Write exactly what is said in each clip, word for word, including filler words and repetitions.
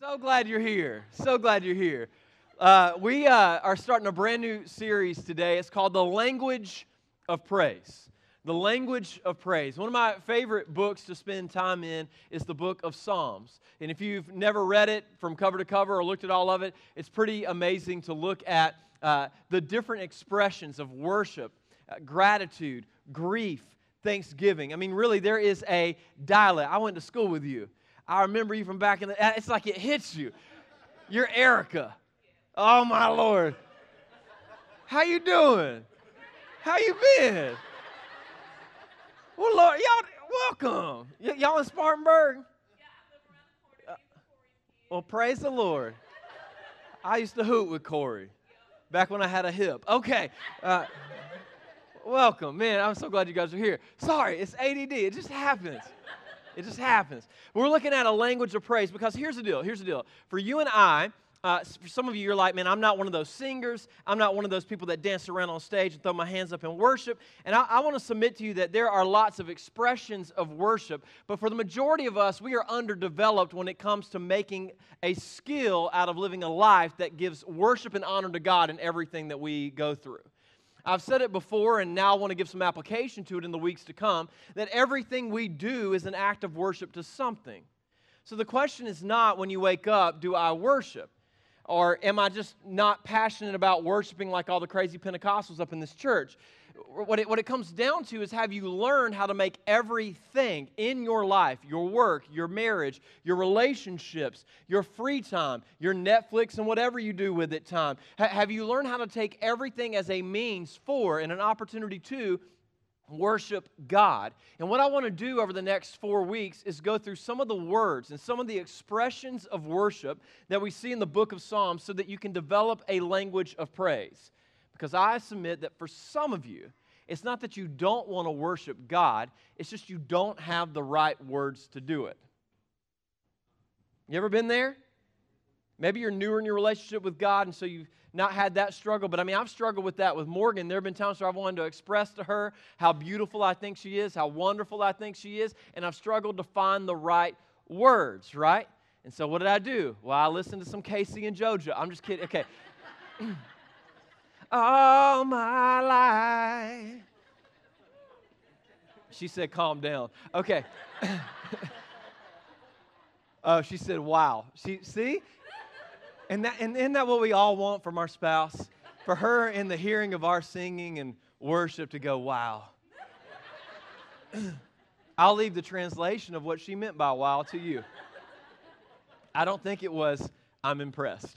So glad you're here. So glad you're here. Uh, we uh, are starting a brand new series today. It's called The Language of Praise. The Language of Praise. One of my favorite books to spend time in is the book of Psalms. And if you've never read it from cover to cover or looked at all of it, it's pretty amazing to look at uh, the different expressions of worship, uh, gratitude, grief, thanksgiving. I mean, really, there is a dialect. I went to school with you. I remember you from back in the, it's like it hits you. You're Erica. Oh, my Lord. How you doing? How you been? Well, Lord, y'all, welcome. Y- y'all in Spartanburg? Uh, well, praise the Lord. I used to hoot with Corey back when I had a hip. Okay. Uh, welcome. Man, I'm so glad you guys are here. Sorry, it's A D D. It just happens. It just happens. We're looking at a language of praise because here's the deal. Here's the deal. For you and I, uh, for some of you, you're like, man, I'm not one of those singers. I'm not one of those people that dance around on stage and throw my hands up in worship. And I, I want to submit to you that there are lots of expressions of worship. But for the majority of us, we are underdeveloped when it comes to making a skill out of living a life that gives worship and honor to God in everything that we go through. I've said it before, and now I want to give some application to it in the weeks to come, that everything we do is an act of worship to something. So the question is not when you wake up, do I worship? Or am I just not passionate about worshiping like all the crazy Pentecostals up in this church? What it, what it comes down to is, have you learned how to make everything in your life, your work, your marriage, your relationships, your free time, your Netflix and whatever you do with it time, ha- have you learned how to take everything as a means for and an opportunity to worship God? And what I want to do over the next four weeks is go through some of the words and some of the expressions of worship that we see in the book of Psalms so that you can develop a language of praise. Because I submit that for some of you, it's not that you don't want to worship God, it's just you don't have the right words to do it. You ever been there? Maybe you're newer in your relationship with God, and so you've not had that struggle. But I mean, I've struggled with that with Morgan. There have been times where I've wanted to express to her how beautiful I think she is, how wonderful I think she is, and I've struggled to find the right words, right? And so what did I do? Well, I listened to some Casey and JoJo. I'm just kidding. Okay. All my life. She said, calm down. Okay. Oh, she said, wow. She, see? And, that, and isn't that what we all want from our spouse? For her, in the hearing of our singing and worship, to go, wow. I'll leave the translation of what she meant by wow to you. I don't think it was, I'm impressed.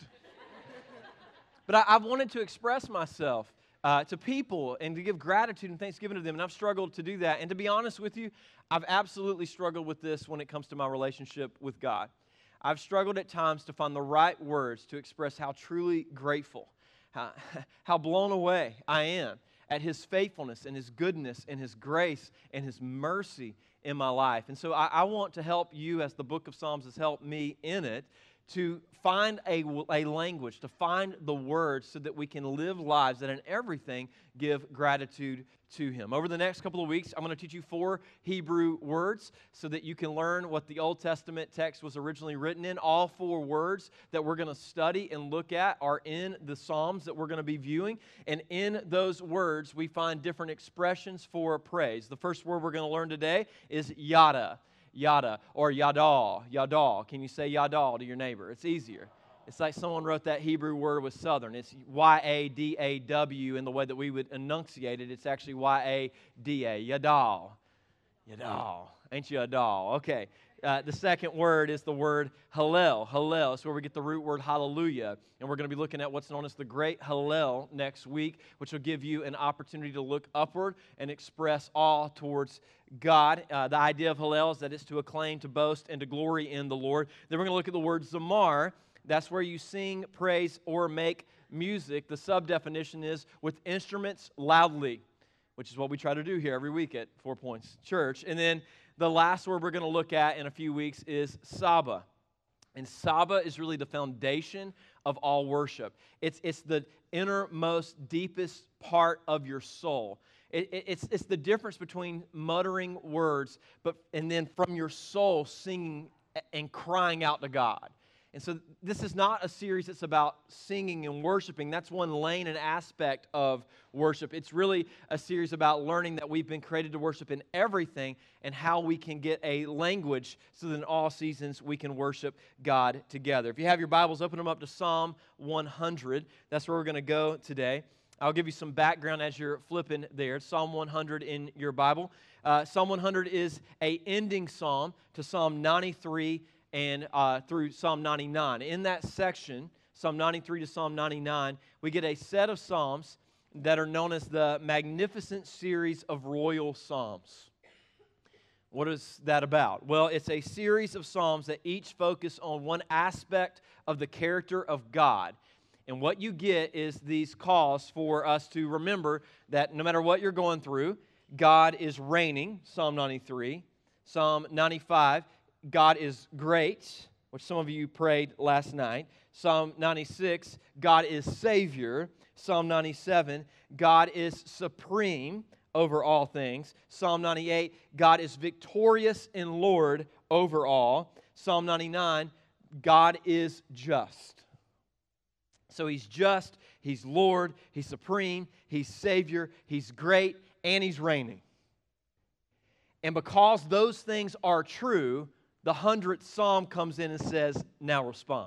But I, I've wanted to express myself uh, to people and to give gratitude and thanksgiving to them, and I've struggled to do that. And to be honest with you, I've absolutely struggled with this when it comes to my relationship with God. I've struggled at times to find the right words to express how truly grateful, how, how blown away I am at His faithfulness and His goodness and His grace and His mercy in my life. And so I, I want to help you, as the book of Psalms has helped me in it, to find a, a language, to find the words so that we can live lives that in everything give gratitude to Him. Over the next couple of weeks, I'm going to teach you four Hebrew words so that you can learn what the Old Testament text was originally written in. All four words that we're going to study and look at are in the Psalms that we're going to be viewing. And in those words, we find different expressions for praise. The first word we're going to learn today is yada. Yada, or yadal, yadal. Can you say yadal to your neighbor? It's easier. It's like someone wrote that Hebrew word was Southern. It's Y A D A W in the way that we would enunciate it. It's actually Y A D A, yadal. Yadal. Ain't you a doll? Okay. Uh, the second word is the word Hallel. Hallel. It's where we get the root word hallelujah. And we're going to be looking at what's known as the Great Hallel next week, which will give you an opportunity to look upward and express awe towards God. Uh, the idea of Hallel is that it's to acclaim, to boast, and to glory in the Lord. Then we're going to look at the word Zamar. That's where you sing, praise, or make music. The sub-definition is with instruments loudly, which is what we try to do here every week at Four Points Church. And then the last word we're going to look at in a few weeks is Saba. And Saba is really the foundation of all worship. It's, it's the innermost, deepest part of your soul. It, it, it's, it's the difference between muttering words but and then from your soul singing and crying out to God. And so this is not a series that's about singing and worshiping. That's one lane and aspect of worship. It's really a series about learning that we've been created to worship in everything and how we can get a language so that in all seasons we can worship God together. If you have your Bibles, open them up to Psalm one hundred. That's where we're going to go today. I'll give you some background as you're flipping there. Psalm one hundred in your Bible. Uh, Psalm one hundred is a ending psalm to Psalm ninety-three and uh, through Psalm ninety-nine. In that section, Psalm ninety-three to Psalm ninety-nine, we get a set of psalms that are known as the Magnificent Series of Royal Psalms. What is that about? Well, it's a series of psalms that each focus on one aspect of the character of God. And what you get is these calls for us to remember that no matter what you're going through, God is reigning, Psalm ninety-three. Psalm ninety-five, God is great, which some of you prayed last night. Psalm ninety-six, God is Savior. Psalm ninety-seven, God is supreme over all things. Psalm ninety-eight, God is victorious and Lord over all. Psalm ninety-nine, God is just. So He's just, He's Lord, He's supreme, He's Savior, He's great, and He's reigning. And because those things are true, the hundredth psalm comes in and says, now respond.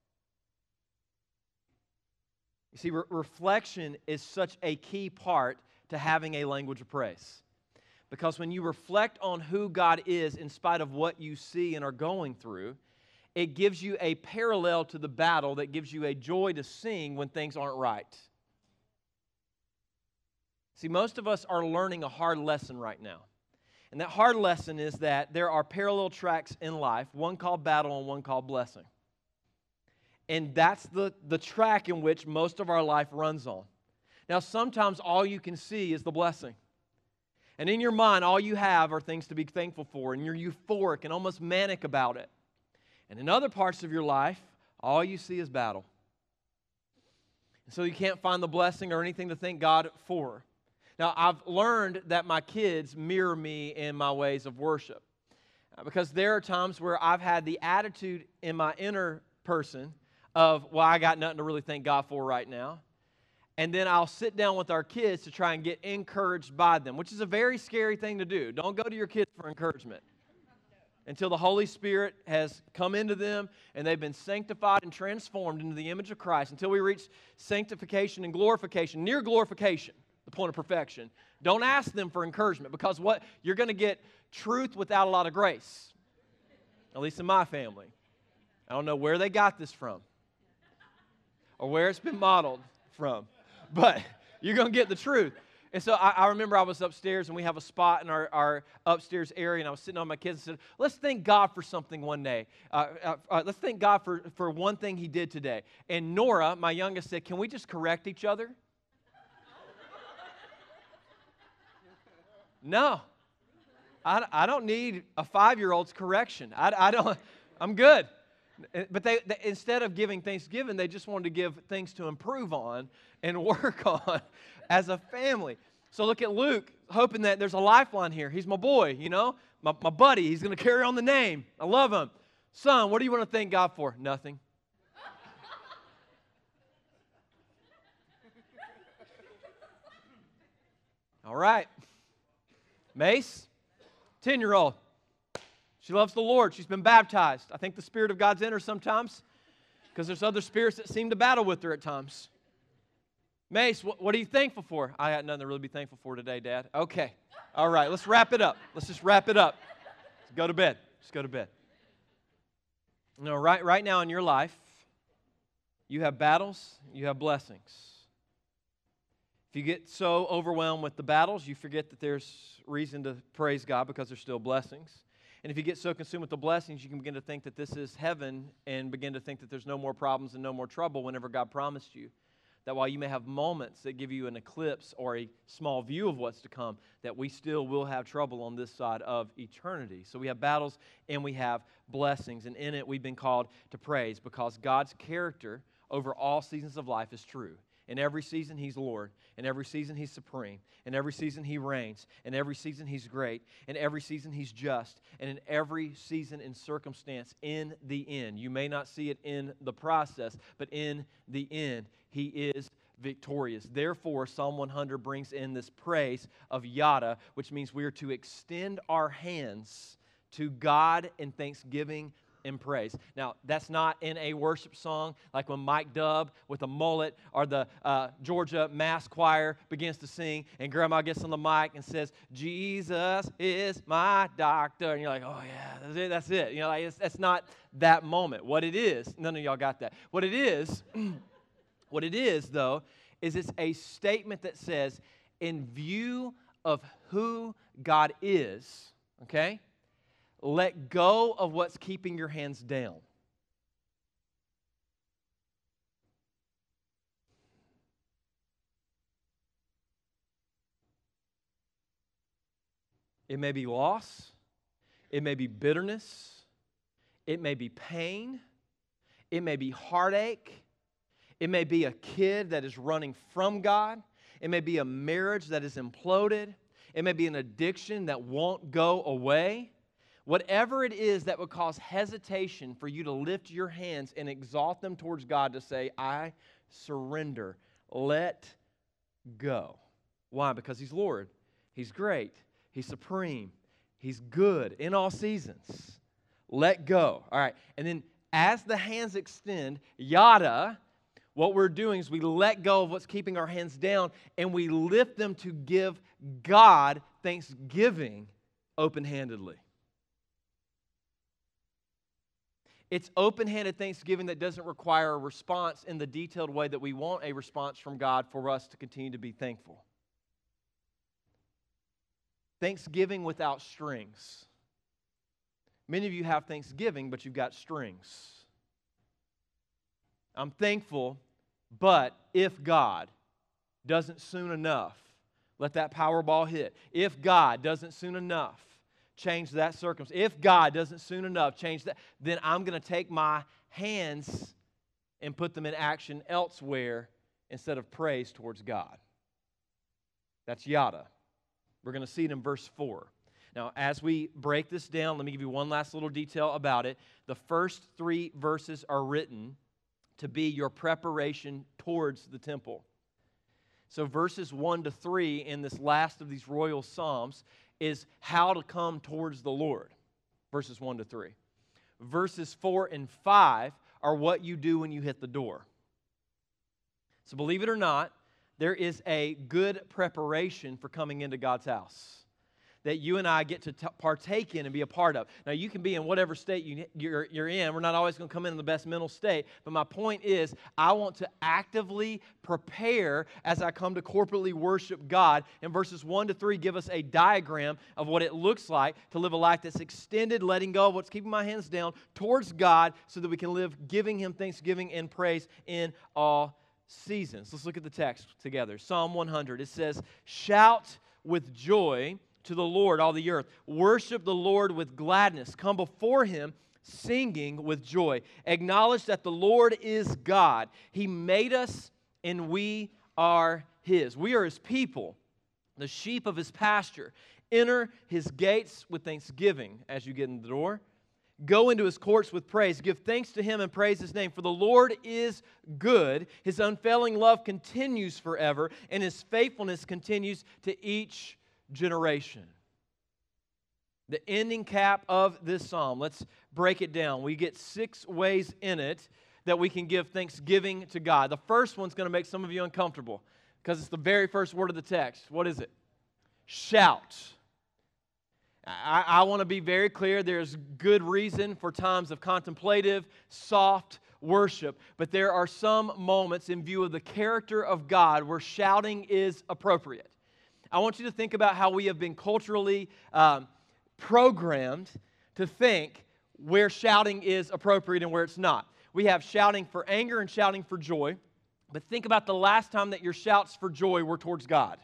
You see, re- reflection is such a key part to having a language of praise. Because when you reflect on who God is in spite of what you see and are going through, it gives you a parallel to the battle that gives you a joy to sing when things aren't right. See, most of us are learning a hard lesson right now. And that hard lesson is that there are parallel tracks in life, one called battle and one called blessing. And that's the, the track in which most of our life runs on. Now, sometimes all you can see is the blessing. And in your mind, all you have are things to be thankful for, and you're euphoric and almost manic about it. And in other parts of your life, all you see is battle. And so you can't find the blessing or anything to thank God for. Now, I've learned that my kids mirror me in my ways of worship. Because there are times where I've had the attitude in my inner person of, well, I got nothing to really thank God for right now. And then I'll sit down with our kids to try and get encouraged by them, which is a very scary thing to do. Don't go to your kids for encouragement until the Holy Spirit has come into them and they've been sanctified and transformed into the image of Christ. Until we reach sanctification and glorification, near glorification, the point of perfection. Don't ask them for encouragement, because what you're going to get truth without a lot of grace. At least in my family. I don't know where they got this from or where it's been modeled from, but you're going to get the truth. And so I, I remember I was upstairs, and we have a spot in our, our upstairs area, and I was sitting on my kids and said, let's thank God for something one day. Uh, uh, uh, let's thank God for, for one thing He did today. And Nora, my youngest, said, can we just correct each other? No, I, I don't need a five-year-old's correction. I, I don't, I'm good. But they, they, instead of giving Thanksgiving, they just wanted to give things to improve on and work on as a family. So look at Luke, hoping that there's a lifeline here. He's my boy, you know, my, my buddy. He's going to carry on the name. I love him. Son, what do you want to thank God for? Nothing. All right. Mace, ten-year-old. She loves the Lord. She's been baptized. I think the Spirit of God's in her sometimes, because there's other spirits that seem to battle with her at times. Mace, what, what are you thankful for? I got nothing to really be thankful for today, Dad. Okay. All right, let's wrap it up. Let's just wrap it up. Let's go to bed. Just go to bed. You know, right, right now in your life, you have battles, you have blessings. If you get so overwhelmed with the battles, you forget that there's reason to praise God because there's still blessings. And if you get so consumed with the blessings, you can begin to think that this is heaven and begin to think that there's no more problems and no more trouble whenever God promised you. That while you may have moments that give you an eclipse or a small view of what's to come, that we still will have trouble on this side of eternity. So we have battles and we have blessings. And in it, we've been called to praise because God's character over all seasons of life is true. In every season, He's Lord. In every season, He's supreme. In every season, He reigns. In every season, He's great. In every season, He's just. And in every season and circumstance, in the end, you may not see it in the process, but in the end, He is victorious. Therefore, Psalm one hundred brings in this praise of Yada, which means we are to extend our hands to God in thanksgiving and praise. Now, that's not in a worship song like when Mike Dubb with a mullet or the uh, Georgia Mass Choir begins to sing and Grandma gets on the mic and says, Jesus is my doctor. And you're like, oh yeah, that's it. That's it. You know, like it's, that's not that moment. What it is, none of y'all got that. What it is, what it is though, is it's a statement that says, in view of who God is, okay, let go of what's keeping your hands down. It may be loss. It may be bitterness. It may be pain. It may be heartache. It may be a kid that is running from God. It may be a marriage that is imploded. It may be an addiction that won't go away. Whatever it is that would cause hesitation for you to lift your hands and exalt them towards God to say, I surrender, let go. Why? Because He's Lord. He's great. He's supreme. He's good in all seasons. Let go. All right. And then as the hands extend, yada, what we're doing is we let go of what's keeping our hands down and we lift them to give God thanksgiving open-handedly. It's open-handed thanksgiving that doesn't require a response in the detailed way that we want a response from God for us to continue to be thankful. Thanksgiving without strings. Many of you have thanksgiving, but you've got strings. I'm thankful, but if God doesn't soon enough let that Powerball hit, if God doesn't soon enough change that circumstance, if God doesn't soon enough change that, then I'm going to take my hands and put them in action elsewhere instead of praise towards God. That's yada. We're going to see it in verse four. Now, as we break this down, let me give you one last little detail about it. The first three verses are written to be your preparation towards the temple. So verses one to three in this last of these royal psalms is how to come towards the Lord, verses one to three. Verses four and five are what you do when you hit the door. So believe it or not, there is a good preparation for coming into God's house that you and I get to t- partake in and be a part of. Now, you can be in whatever state you, you're, you're in. We're not always going to come in in the best mental state. But my point is, I want to actively prepare as I come to corporately worship God. And verses one to three give us a diagram of what it looks like to live a life that's extended, letting go of what's keeping my hands down towards God so that we can live giving Him thanksgiving and praise in all seasons. Let's look at the text together. Psalm one hundred. It says, shout with joy to the Lord, all the earth. Worship the Lord with gladness. Come before Him singing with joy. Acknowledge that the Lord is God. He made us and we are His. We are His people, the sheep of His pasture. Enter His gates with thanksgiving as you get in the door. Go into His courts with praise. Give thanks to Him and praise His name. For the Lord is good. His unfailing love continues forever, and His faithfulness continues to each generation. The ending cap of this psalm, let's break it down. We get six ways in it that we can give thanksgiving to God. The first one's going to make some of you uncomfortable because it's the very first word of the text. What is it? Shout. I, I want to be very clear. There's good reason for times of contemplative, soft worship, but there are some moments in view of the character of God where shouting is appropriate. I want you to think about how we have been culturally um, programmed to think where shouting is appropriate and where it's not. We have shouting for anger and shouting for joy, but think about the last time that your shouts for joy were towards God.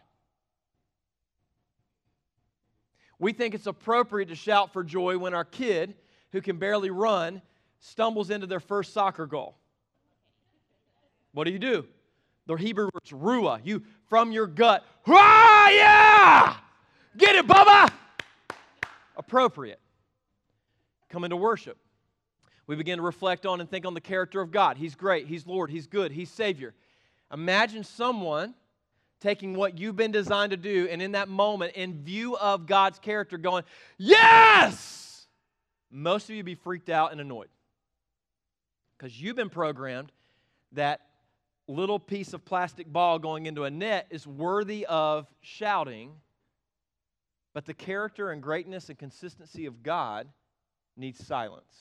We think it's appropriate to shout for joy when our kid, who can barely run, stumbles into their first soccer goal. What do you do? The Hebrew word is ruah. You, from your gut, ah, yeah! Get it, Bubba! Appropriate. Come into worship. We begin to reflect on and think on the character of God. He's great. He's Lord. He's good. He's Savior. Imagine someone taking what you've been designed to do and in that moment, in view of God's character, going, yes! Most of you would be freaked out and annoyed because you've been programmed that little piece of plastic ball going into a net is worthy of shouting, but the character and greatness and consistency of God needs silence.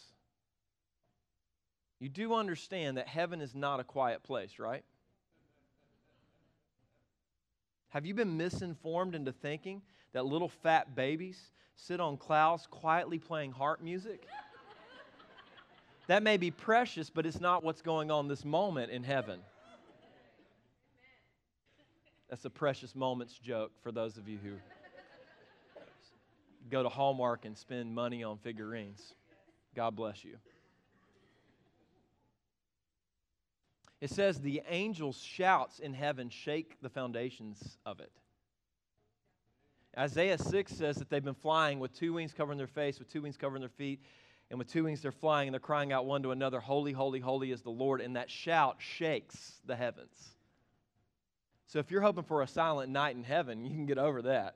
You do understand that heaven is not a quiet place, right? Have you been misinformed into thinking that little fat babies sit on clouds quietly playing harp music? That may be precious, but it's not what's going on this moment in heaven. That's a precious moments joke for those of you who go to Hallmark and spend money on figurines. God bless you. It says the angels' shouts in heaven shake the foundations of it. Isaiah six says that they've been flying with two wings covering their face, with two wings covering their feet, and with two wings they're flying and they're crying out one to another, holy, holy, holy is the Lord, and that shout shakes the heavens. So if you're hoping for a silent night in heaven, you can get over that.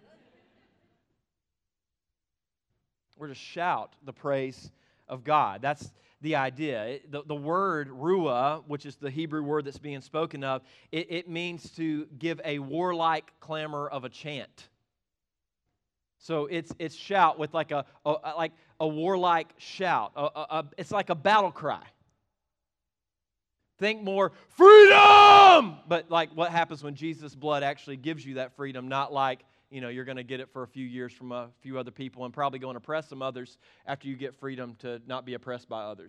We're to shout the praise of God. That's the idea. The, the word ruah, which is the Hebrew word that's being spoken of, it, it means to give a warlike clamor of a chant. So it's it's shout with like a, a like a warlike shout. A, a, a, it's like a battle cry. Think more freedom, but like what happens when Jesus' blood actually gives you that freedom, not like, you know, you're going to get it for a few years from a few other people and probably going to oppress some others after you get freedom to not be oppressed by others.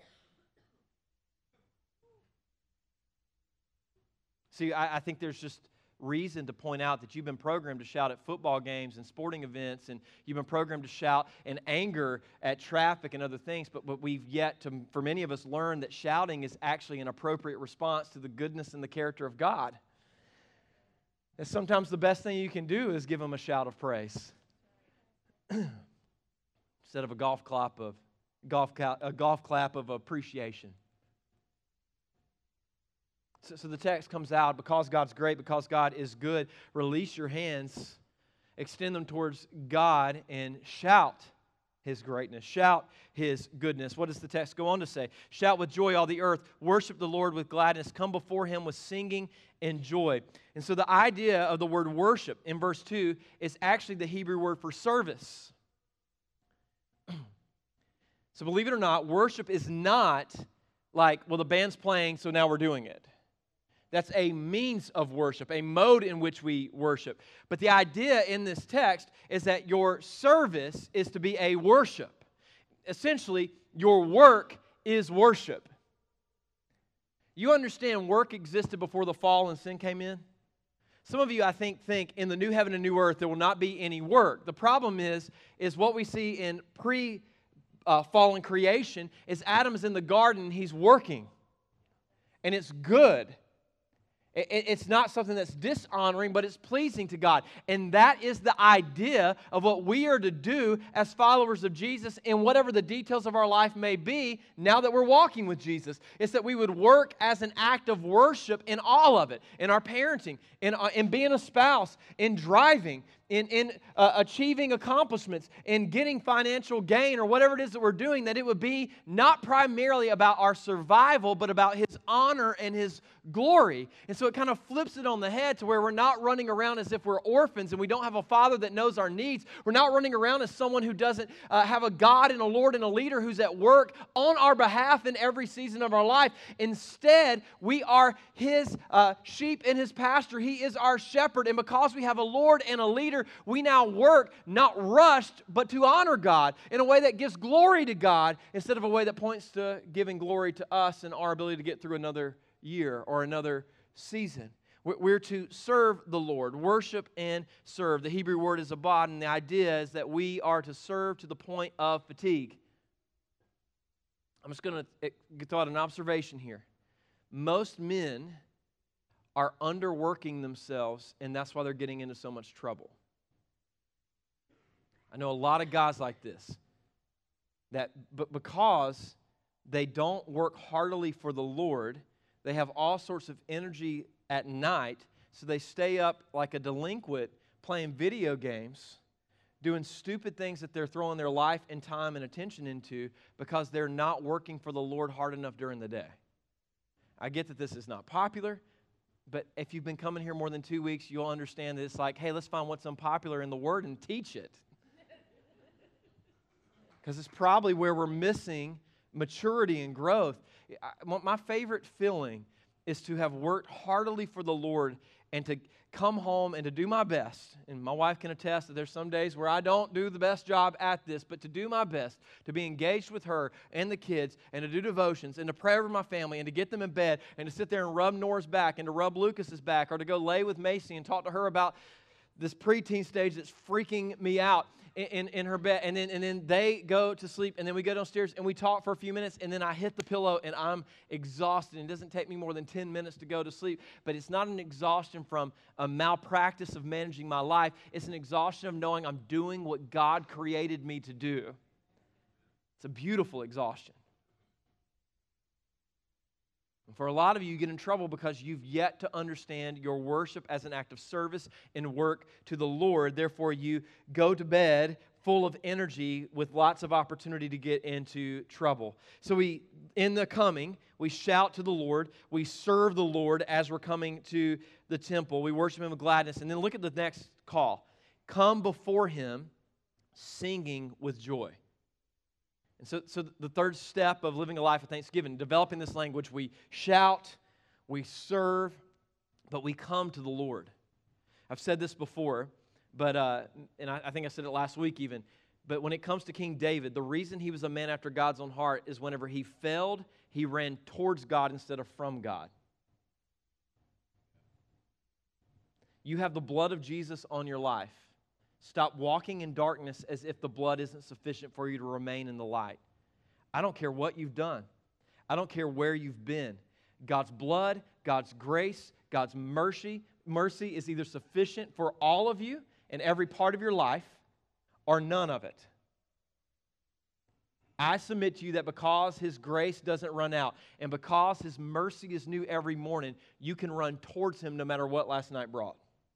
See, I, I think there's just reason to point out that you've been programmed to shout at football games and sporting events, and you've been programmed to shout in anger at traffic and other things, but, but we've yet to, for many of us, learn that shouting is actually an appropriate response to the goodness and the character of God. And sometimes the best thing you can do is give Him a shout of praise instead of a golf clap of golf a golf clap of appreciation. So, so the text comes out, because God's great, because God is good, release your hands, extend them towards God, and shout His greatness. Shout His goodness. What does the text go on to say? Shout with joy, all the earth. Worship the Lord with gladness. Come before Him with singing and joy. And so the idea of the word worship in verse two is actually the Hebrew word for service. So believe it or not, worship is not like, well, the band's playing, so now we're doing it. That's a means of worship, a mode in which we worship. But the idea in this text is that your service is to be a worship. Essentially, your work is worship. You understand work existed before the fall and sin came in? Some of you, I think, think in the new heaven and new earth there will not be any work. The problem is, is what we see in pre-fallen creation is Adam is in the garden, he's working. And it's good. It's not something that's dishonoring, but it's pleasing to God. And that is the idea of what we are to do as followers of Jesus in whatever the details of our life may be now that we're walking with Jesus. It's that we would work as an act of worship in all of it, in our parenting, in, uh, in being a spouse, in driving, in, in uh, achieving accomplishments, in getting financial gain or whatever it is that we're doing, that it would be not primarily about our survival, but about His honor and His glory. And so it kind of flips it on the head to where we're not running around as if we're orphans and we don't have a Father that knows our needs. We're not running around as someone who doesn't uh, have a God and a Lord and a leader who's at work on our behalf in every season of our life. Instead, we are His uh, sheep in His pasture. He is our shepherd. And because we have a Lord and a leader, we now work not rushed, but to honor God in a way that gives glory to God instead of a way that points to giving glory to us and our ability to get through another year or another season. We're to serve the Lord, worship and serve. The Hebrew word is abad, and the idea is that we are to serve to the point of fatigue. I'm just going to throw out an observation here. Most men are underworking themselves, and that's why they're getting into so much trouble. I know a lot of guys like this, that but because they don't work heartily for the Lord, they have all sorts of energy at night, so they stay up like a delinquent playing video games, doing stupid things that they're throwing their life and time and attention into because they're not working for the Lord hard enough during the day. I get that this is not popular, but if you've been coming here more than two weeks, you'll understand that it's like, hey, let's find what's unpopular in the Word and teach it. Because it's probably where we're missing maturity and growth. My favorite feeling is to have worked heartily for the Lord and to come home and to do my best. And my wife can attest that there's some days where I don't do the best job at this, but to do my best, to be engaged with her and the kids, and to do devotions, and to pray over my family, and to get them in bed, and to sit there and rub Nora's back, and to rub Lucas's back, or to go lay with Macy and talk to her about this preteen stage that's freaking me out. In, in her bed, and then and then they go to sleep, and then we go downstairs and we talk for a few minutes, and then I hit the pillow and I'm exhausted. And it doesn't take me more than ten minutes to go to sleep, but it's not an exhaustion from a malpractice of managing my life. It's an exhaustion of knowing I'm doing what God created me to do. It's a beautiful exhaustion. And for a lot of you, you get in trouble because you've yet to understand your worship as an act of service and work to the Lord. Therefore, you go to bed full of energy with lots of opportunity to get into trouble. So we, in the coming, we shout to the Lord. We serve the Lord as we're coming to the temple. We worship Him with gladness. And then look at the next call. Come before Him singing with joy. And so, so the third step of living a life of thanksgiving, developing this language, we shout, we serve, but we come to the Lord. I've said this before, but uh, and I, I think I said it last week even, but when it comes to King David, the reason he was a man after God's own heart is whenever he failed, he ran towards God instead of from God. You have the blood of Jesus on your life. Stop walking in darkness as if the blood isn't sufficient for you to remain in the light. I don't care what you've done. I don't care where you've been. God's blood, God's grace, God's mercy, mercy is either sufficient for all of you in every part of your life or none of it. I submit to you that because His grace doesn't run out and because His mercy is new every morning, you can run towards Him no matter what last night brought.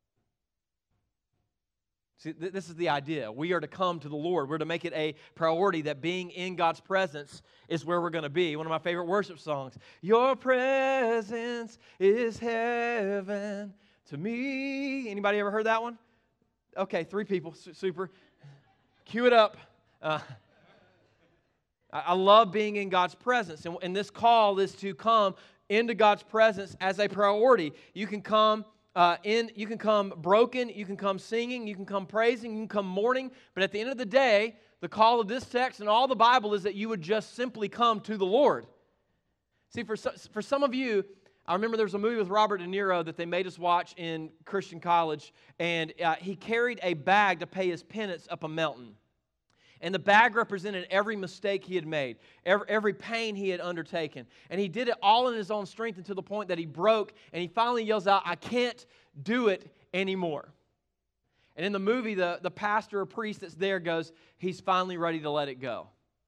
See, th- this is the idea. We are to come to the Lord. We're to make it a priority that being in God's presence is where we're going to be. One of my favorite worship songs. Your presence is heaven to me. Anybody ever heard that one? Okay, three people. Su- super. Cue it up. Uh, I-, I love being in God's presence. And, and this call is to come into God's presence as a priority. You can come Uh, in, you can come broken, you can come singing, you can come praising, you can come mourning, but at the end of the day, the call of this text and all the Bible is that you would just simply come to the Lord. See, for, for some of you, I remember there was a movie with Robert De Niro that they made us watch in Christian college, and uh, he carried a bag to pay his penance up a mountain. And the bag represented every mistake he had made, every, every pain he had undertaken. And he did it all in his own strength until the point that he broke, and he finally yells out, I can't do it anymore. And in the movie, the, the pastor or priest that's there goes, he's finally ready to let it go.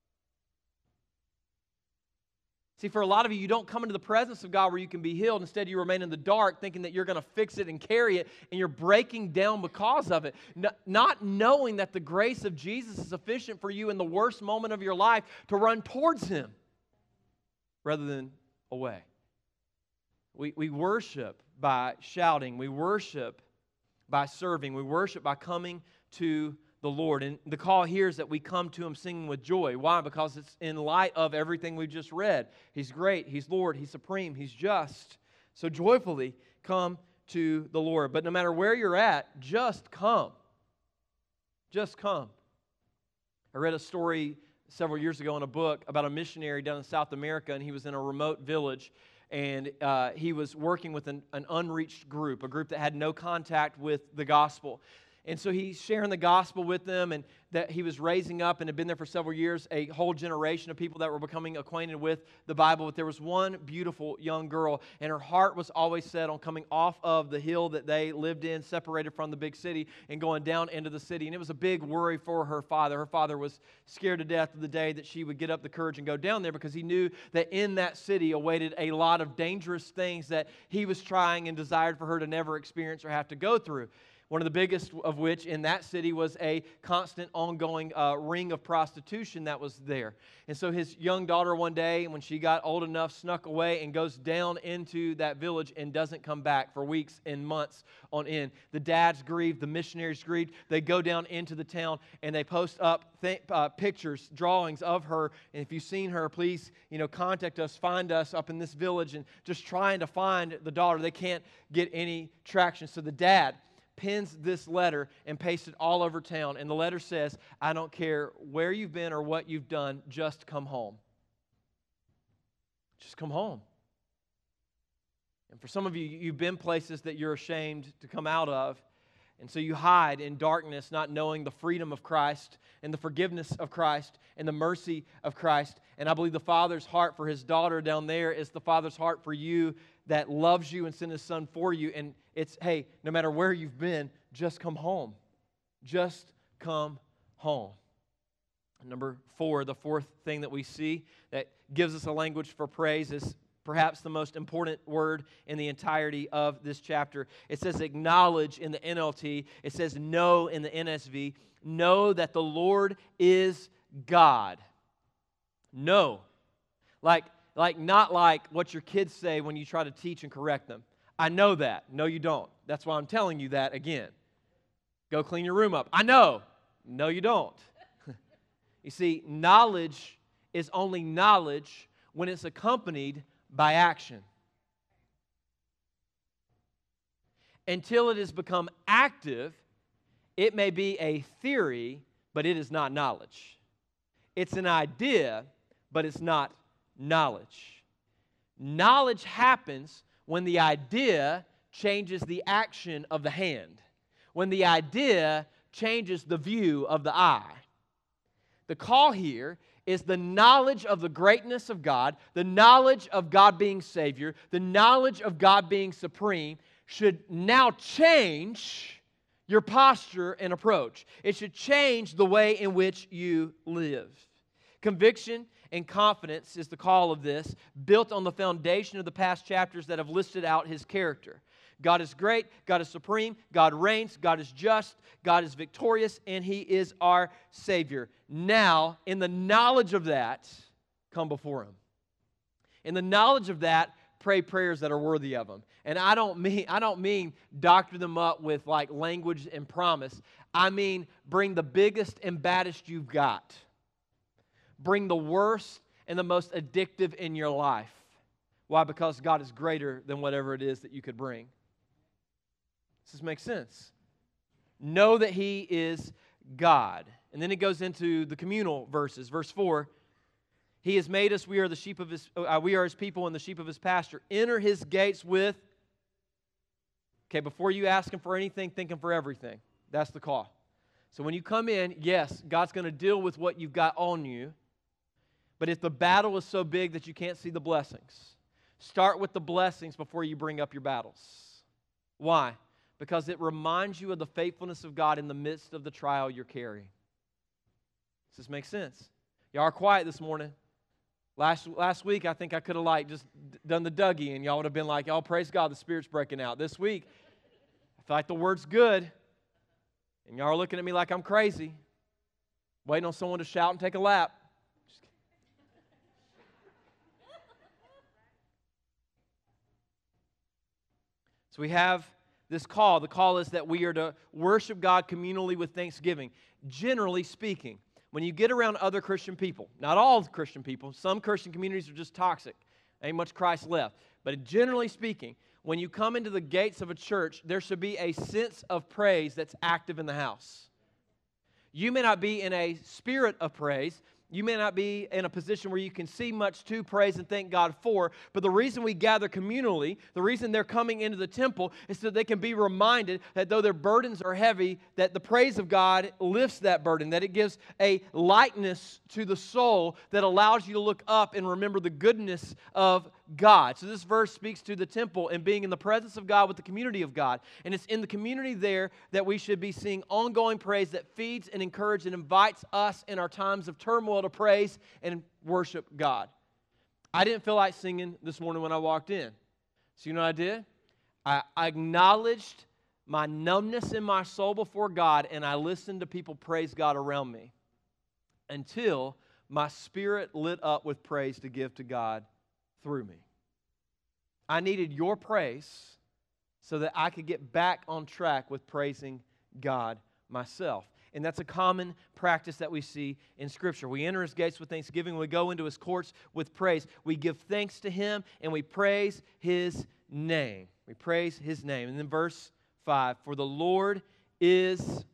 See, for a lot of you, you don't come into the presence of God where you can be healed. Instead, you remain in the dark thinking that you're going to fix it and carry it, and you're breaking down because of it. Not knowing that the grace of Jesus is sufficient for you in the worst moment of your life to run towards Him rather than away. We, we worship by shouting. We worship by serving. We worship by coming to the Lord. And the call here is that we come to Him singing with joy. Why? Because it's in light of everything we've just read. He's great. He's Lord. He's supreme. He's just. So joyfully come to the Lord. But no matter where you're at, just come. Just come. I read a story several years ago in a book about a missionary down in South America, and he was in a remote village, and uh, he was working with an, an unreached group, a group that had no contact with the gospel. And so he's sharing the gospel with them, and that he was raising up and had been there for several years, a whole generation of people that were becoming acquainted with the Bible. But there was one beautiful young girl, and her heart was always set on coming off of the hill that they lived in, separated from the big city, and going down into the city. And it was a big worry for her father. Her father was scared to death of the day that she would get up the courage and go down there, because he knew that in that city awaited a lot of dangerous things that he was trying and desired for her to never experience or have to go through. One of the biggest of which in that city was a constant ongoing uh, ring of prostitution that was there. And so his young daughter one day, when she got old enough, snuck away and goes down into that village and doesn't come back for weeks and months on end. The dads grieved, the missionaries grieved. They go down into the town and they post up th- uh, pictures, drawings of her. And if you've seen her, please, you know, contact us, find us up in this village, and just trying to find the daughter. They can't get any traction. So the dad pins this letter and pastes it all over town. And the letter says, I don't care where you've been or what you've done, just come home. Just come home. And for some of you, you've been places that you're ashamed to come out of. And so you hide in darkness, not knowing the freedom of Christ and the forgiveness of Christ and the mercy of Christ. And I believe the Father's heart for His daughter down there is the Father's heart for you, that loves you and sent His Son for you. And it's, hey, no matter where you've been, just come home. Just come home. Number four, the fourth thing that we see that gives us a language for praise is perhaps the most important word in the entirety of this chapter. It says acknowledge in the N L T. It says know in the N S V. Know that the Lord is God. Know. Like, like not like what your kids say when you try to teach and correct them. I know that. No, you don't. That's why I'm telling you that again. Go clean your room up. I know. No, you don't. You see, knowledge is only knowledge when it's accompanied by action. Until it has become active, it may be a theory, but it is not knowledge. It's an idea, but it's not knowledge. Knowledge happens when the idea changes the action of the hand, when the idea changes the view of the eye. The call here is the knowledge of the greatness of God, the knowledge of God being Savior, the knowledge of God being supreme should now change your posture and approach. It should change the way in which you live. Conviction and confidence is the call of this, built on the foundation of the past chapters that have listed out His character. God is great, God is supreme, God reigns, God is just, God is victorious, and He is our Savior. Now, in the knowledge of that, come before Him. In the knowledge of that, pray prayers that are worthy of Him. And I don't mean I don't mean doctor them up with like language and promise. I mean bring the biggest and baddest you've got. Bring the worst and the most addictive in your life. Why? Because God is greater than whatever it is that you could bring. Does this make sense? Know that He is God. And then it goes into the communal verses. Verse four, He has made us, we are the sheep of His, uh, we are His people and the sheep of His pasture. Enter His gates with, okay, before you ask Him for anything, think Him for everything. That's the call. So when you come in, yes, God's going to deal with what you've got on you. But if the battle is so big that you can't see the blessings, start with the blessings before you bring up your battles. Why? Because it reminds you of the faithfulness of God in the midst of the trial you're carrying. Does this make sense? Y'all are quiet this morning. Last last week, I think I could have like just done the Dougie, and y'all would have been like, y'all praise God, the Spirit's breaking out. This week, I feel like the word's good, and y'all are looking at me like I'm crazy, waiting on someone to shout and take a lap. So we have this call. The call is that we are to worship God communally with thanksgiving. Generally speaking, when you get around other Christian people, not all Christian people, some Christian communities are just toxic. Ain't much Christ left. But generally speaking, when you come into the gates of a church, there should be a sense of praise that's active in the house. You may not be in a spirit of praise, you may not be in a position where you can see much to praise and thank God for, but the reason we gather communally, the reason they're coming into the temple is so they can be reminded that though their burdens are heavy, that the praise of God lifts that burden, that it gives a lightness to the soul that allows you to look up and remember the goodness of God. So this verse speaks to the temple and being in the presence of God with the community of God. And it's in the community there that we should be seeing ongoing praise that feeds and encourages and invites us in our times of turmoil to praise and worship God. I didn't feel like singing this morning when I walked in. So you know what I did? I, I acknowledged my numbness in my soul before God, and I listened to people praise God around me until my spirit lit up with praise to give to God through me. I needed your praise so that I could get back on track with praising God myself. And that's a common practice that we see in Scripture. We enter His gates with thanksgiving. We go into His courts with praise. We give thanks to Him, and we praise His name. We praise His name. And then verse five, for the Lord is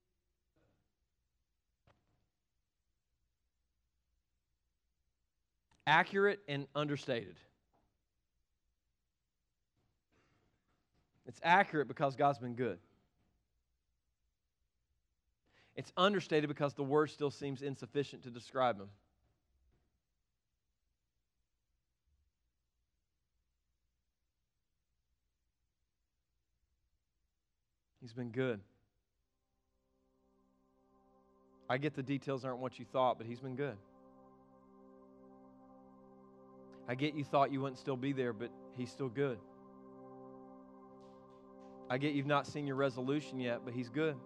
accurate and understated. It's accurate because God's been good. It's understated because the word still seems insufficient to describe Him. He's been good. I get the details aren't what you thought, but He's been good. I get you thought you wouldn't still be there, but He's still good. I get you've not seen your resolution yet, but He's good.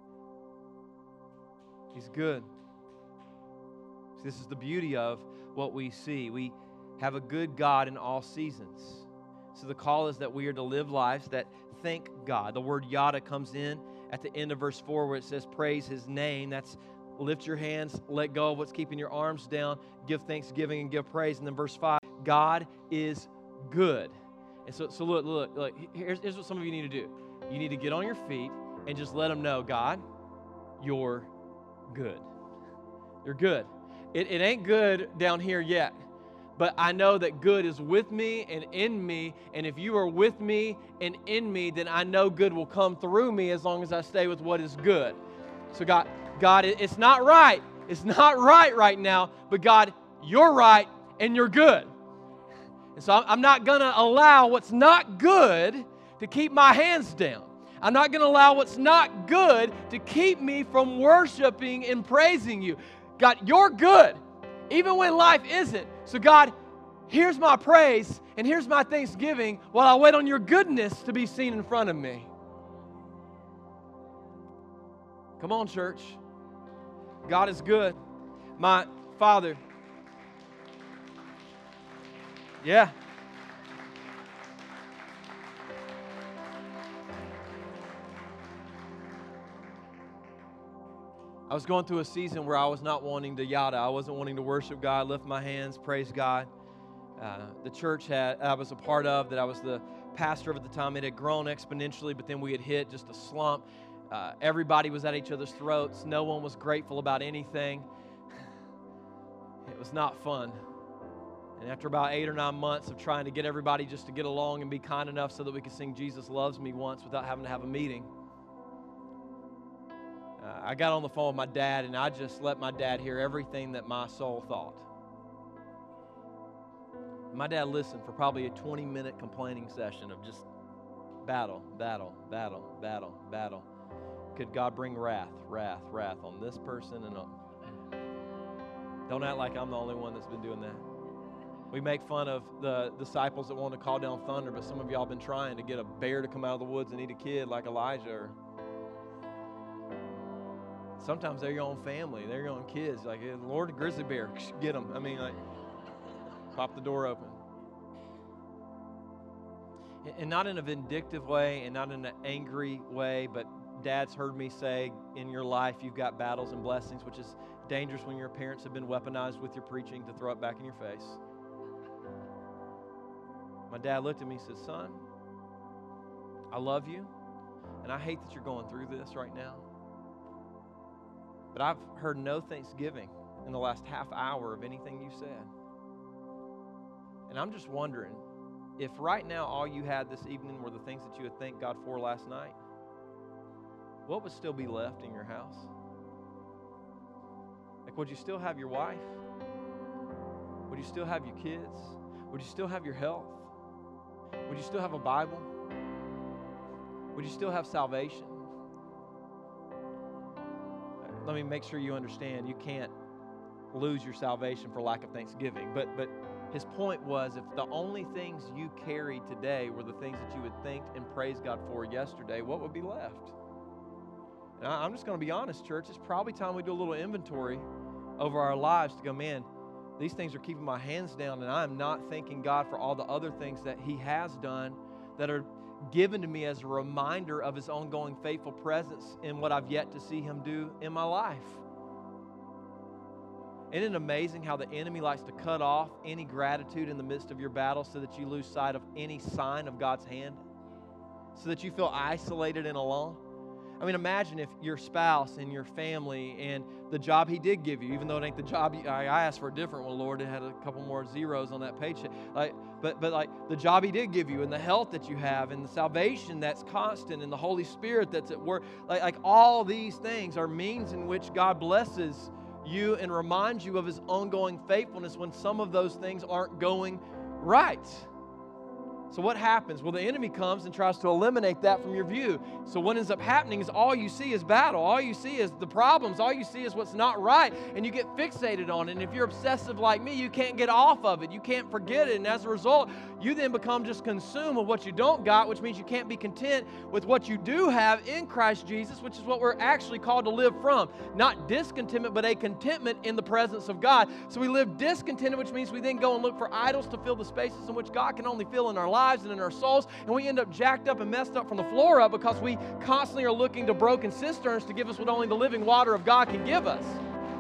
He's good. This is the beauty of what we see. We have a good God in all seasons. So the call is that we are to live lives that thank God. The word yada comes in at the end of verse four where it says praise His name. That's lift your hands, let go of what's keeping your arms down, give thanksgiving and give praise. And then verse five, God is good. And so, so look, look, look, here's, here's what some of you need to do. You need to get on your feet and just let Him know, God, you're good. You're good. It, it ain't good down here yet, but I know that good is with me and in me, and if you are with me and in me, then I know good will come through me as long as I stay with what is good. So God, God, it's not right. It's not right right now, but God, you're right and you're good. And so I'm not going to allow what's not good to keep my hands down. I'm not going to allow what's not good to keep me from worshiping and praising you. God, you're good, even when life isn't. So God, here's my praise and here's my thanksgiving while I wait on your goodness to be seen in front of me. Come on, church. God is good. My Father. Yeah. I was going through a season where I was not wanting to yada. I wasn't wanting to worship God, lift my hands, praise God. Uh, the church had I was a part of, that I was the pastor of at the time, it had grown exponentially, but then we had hit just a slump. Uh, everybody was at each other's throats. No one was grateful about anything. It was not fun. And after about eight or nine months of trying to get everybody just to get along and be kind enough so that we could sing Jesus Loves Me once without having to have a meeting, uh, I got on the phone with my dad, and I just let my dad hear everything that my soul thought. My dad listened for probably a twenty-minute complaining session of just battle, battle, battle, battle, battle. Could God bring wrath, wrath, wrath on this person and on... Don't act like I'm the only one that's been doing that. We make fun of the disciples that want to call down thunder, but some of y'all have been trying to get a bear to come out of the woods and eat a kid like Elijah. Or sometimes they're your own family. They're your own kids. Like, Lord, grizzly bear, get them. I mean, like, pop the door open. And not in a vindictive way and not in an angry way, but Dad's heard me say in your life you've got battles and blessings, which is dangerous when your parents have been weaponized with your preaching to throw it back in your face. My dad looked at me and said, son, I love you, and I hate that you're going through this right now. But I've heard no thanksgiving in the last half hour of anything you said. And I'm just wondering, if right now all you had this evening were the things that you would thank God for last night, what would still be left in your house? Like, would you still have your wife? Would you still have your kids? Would you still have your health? Would you still have a Bible? Would you still have salvation? Let me make sure you understand, you can't lose your salvation for lack of thanksgiving. But but his point was, if the only things you carried today were the things that you would thank and praise God for yesterday, what would be left? And I, I'm just going to be honest, church. It's probably time we do a little inventory over our lives to go, man, these things are keeping my hands down, and I am not thanking God for all the other things that He has done that are given to me as a reminder of His ongoing faithful presence in what I've yet to see Him do in my life. Isn't it amazing how the enemy likes to cut off any gratitude in the midst of your battle so that you lose sight of any sign of God's hand? So that you feel isolated and alone? I mean, imagine if your spouse and your family and the job He did give you, even though it ain't the job you, I asked for a different one, Lord, it had a couple more zeros on that paycheck. Like, but but like the job He did give you, and the health that you have, and the salvation that's constant, and the Holy Spirit that's at work, like like all these things are means in which God blesses you and reminds you of His ongoing faithfulness when some of those things aren't going right. So what happens? Well, the enemy comes and tries to eliminate that from your view. So what ends up happening is all you see is battle. All you see is the problems. All you see is what's not right. And you get fixated on it. And if you're obsessive like me, you can't get off of it. You can't forget it. And as a result, you then become just consumed with what you don't got, which means you can't be content with what you do have in Christ Jesus, which is what we're actually called to live from. Not discontentment, but a contentment in the presence of God. So we live discontented, which means we then go and look for idols to fill the spaces in which God can only fill in our lives and in our souls, and we end up jacked up and messed up from the floor up because we constantly are looking to broken cisterns to give us what only the living water of God can give us.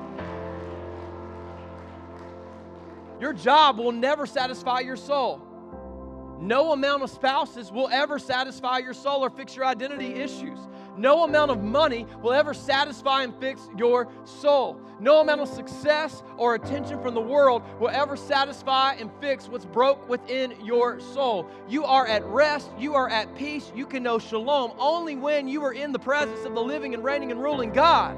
Your job will never satisfy your soul. No amount of spouses will ever satisfy your soul or fix your identity issues. No amount of money will ever satisfy and fix your soul. No amount of success or attention from the world will ever satisfy and fix what's broke within your soul. You are at rest. You are at peace. You can know shalom only when you are in the presence of the living and reigning and ruling God.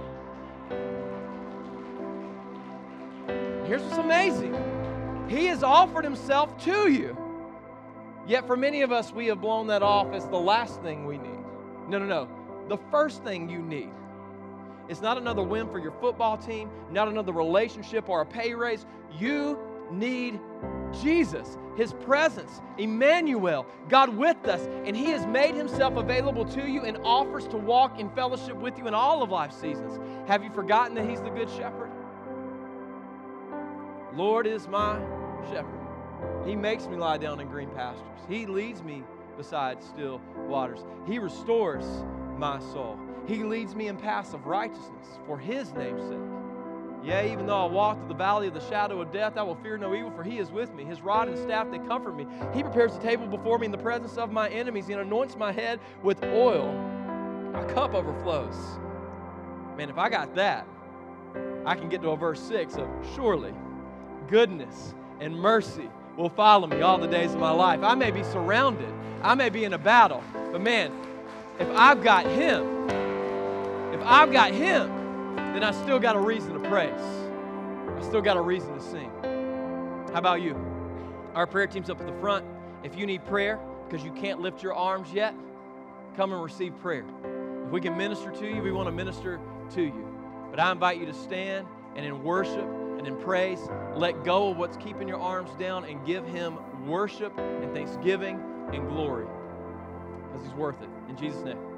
Here's what's amazing. He has offered Himself to you. Yet for many of us, we have blown that off as the last thing we need. No, no, no. The first thing you need is not another win for your football team, not another relationship or a pay raise. You need Jesus, His presence, Emmanuel, God with us, and He has made Himself available to you and offers to walk in fellowship with you in all of life's seasons. Have you forgotten that He's the Good Shepherd? Lord is my shepherd. He makes me lie down in green pastures. He leads me beside still waters. He restores my soul. He leads me in paths of righteousness for His name's sake. Yea, even though I walk through the valley of the shadow of death, I will fear no evil, for He is with me. His rod and staff, they comfort me. He prepares the table before me in the presence of my enemies. He anoints my head with oil. My cup overflows. Man, if I got that, I can get to a verse six of, surely goodness and mercy will follow me all the days of my life. I may be surrounded. I may be in a battle. But man, if I've got Him, if I've got Him, then I still got a reason to praise. I still got a reason to sing. How about you? Our prayer team's up at the front. If you need prayer because you can't lift your arms yet, come and receive prayer. If we can minister to you, we want to minister to you. But I invite you to stand and in worship and in praise, let go of what's keeping your arms down and give Him worship and thanksgiving and glory because He's worth it. In Jesus' name.